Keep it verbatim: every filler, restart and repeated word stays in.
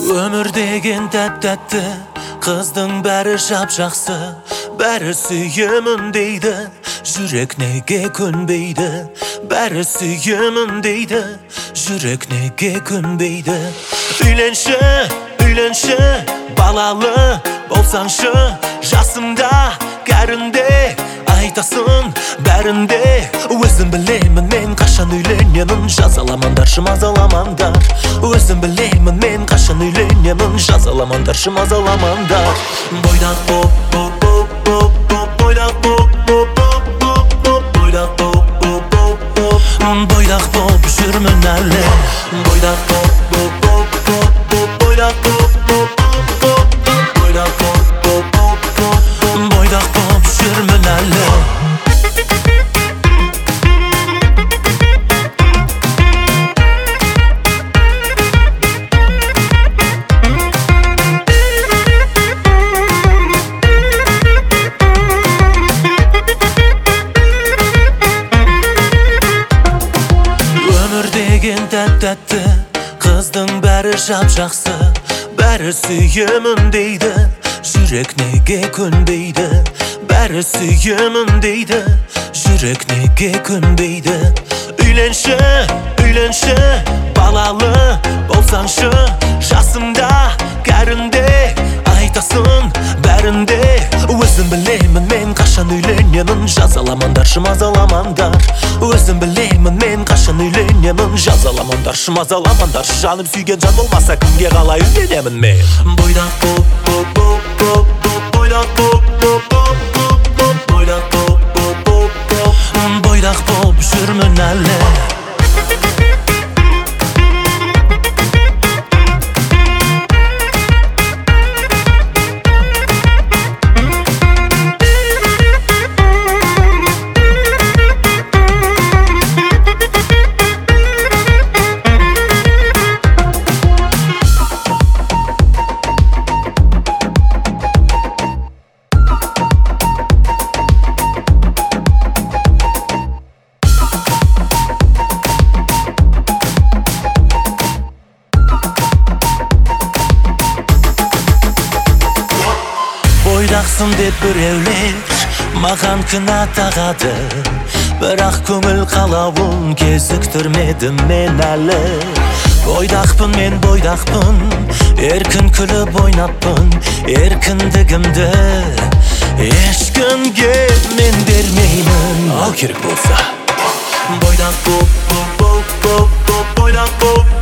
Өмір деген тәп-тәтті, қыздың бәрі жап-жақсы, бәрі сүйемін дейді, жүрек неге көнбейді. Бәрі сүйемін дейді, жүрек неге көнбейді. Үйленші, үйленші, балалы болсаңшы, жасымда, кәрінде айтасын бәрінде. Өзім білемін мен қашан үйленемін, жазаламандаршы мазаламандар. Өзім білемін мен қашан үйленемін, жазаламандаршы мазаламандар. Бойдақ боп, боп, боп, боп, боп, бойдақ боп, боп, боп, боп, боп, бойдақ боп, боп, боп, боп, бойдақ боп жүрмін әлі. Бойдақ боп, боп, боп, боп, боп, бойдақ боп, боп, боп, боп, бойдақ боп, боп, боп, боп, бойдақ боп жүрмін әлі. Тәп-тәтті, қыздың бәрі жап-жақсы, бәрі сүйемін дейді, жүрек неге көнбейді. Бәрі сүйемін дейді, жүрек неге көнбейді. Үйленші, үйленші, балалы болсаңшы, жасымда, кәрінде айтасын бәрінде. Өзім білемін мен қашан үйленемін, жазаламандаршы мазаламандар. Өзім білемін мен қашан үйленемін, жазаламандаршы мазаламандар. Жаным сүйген жан болмаса кімге қалай үйленемін мен. Бойдақ боп, боп, боп, боп, боп, бойдақ боп, боп, боп, боп, боп, бойдақ боп, боп, боп, боп, бойдақ боп жүрмін әлі. Бойдақсың деп біреулер маған кінә тағады, бірақ көңіл қалауын кезіктірмедім мен әлі. Бойдақпын мен бойдақпын, еркін күліп ойнаппын, еркіндігімді ешкімге мен бермеймін. Ал керек болса бойдақ боп, боп, боп, боп, бойдақ боп,